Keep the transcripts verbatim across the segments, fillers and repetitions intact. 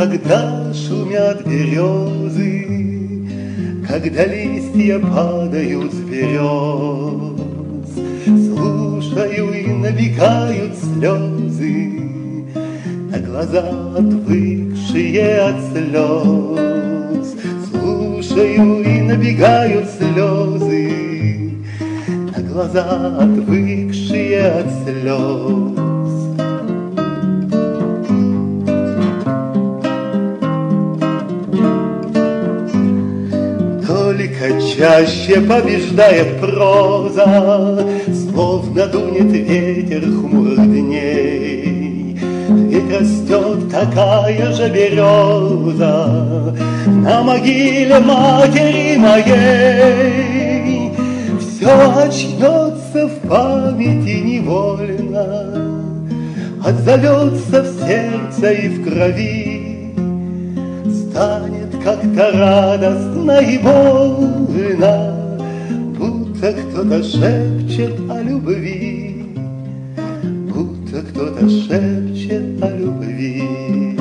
когда шумят березы, когда листья падают с берез, слушаю, и набегают слезы на глаза, отвыкшие от слез. Слушаю, и набегают слезы на глаза, отвыкшие от слез. Только чаще побеждает проза, словно дунет ветер хмурых дней. Ведь растет такая же береза на могиле матери моей. Все очнется в памяти невольно, отзовется в сердце и в крови, станет как-то радостно и больно, будто кто-то шепчет о любви, будто кто-то шепчет о любви.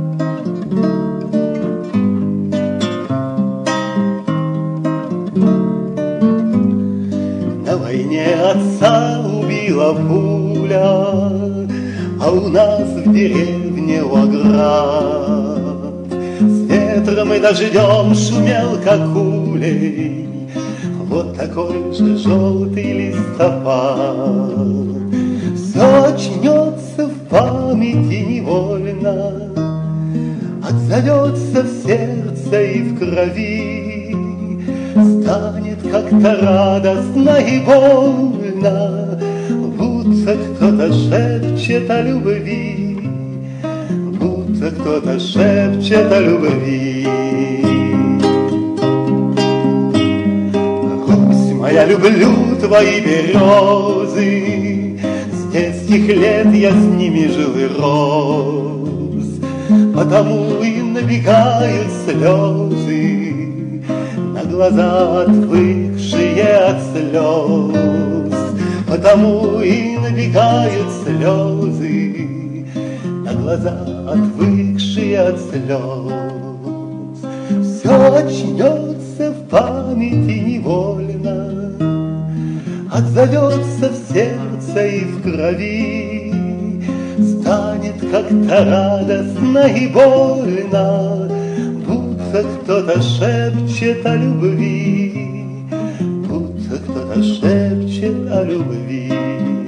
На войне отца убила пуля, а у нас в деревне у оград ветром и дождем шумел, как улей, вот такой же желтый листопад. Все очнется в памяти невольно, отзовется в сердце и в крови, станет как-то радостно и больно, будто кто-то шепчет о любви, будто кто-то шепчет о любви. Русь моя, люблю твои березы, с детских лет я с ними жил и рос, потому и набегают слезы на глаза, отвыкшие от слез, потому и набегают слезы на глаза, отвыкшие от слез. Все очнется в памяти невольно, отзовется в сердце и в крови, станет как-то радостно и больно, будто кто-то шепчет о любви, будто кто-то шепчет о любви.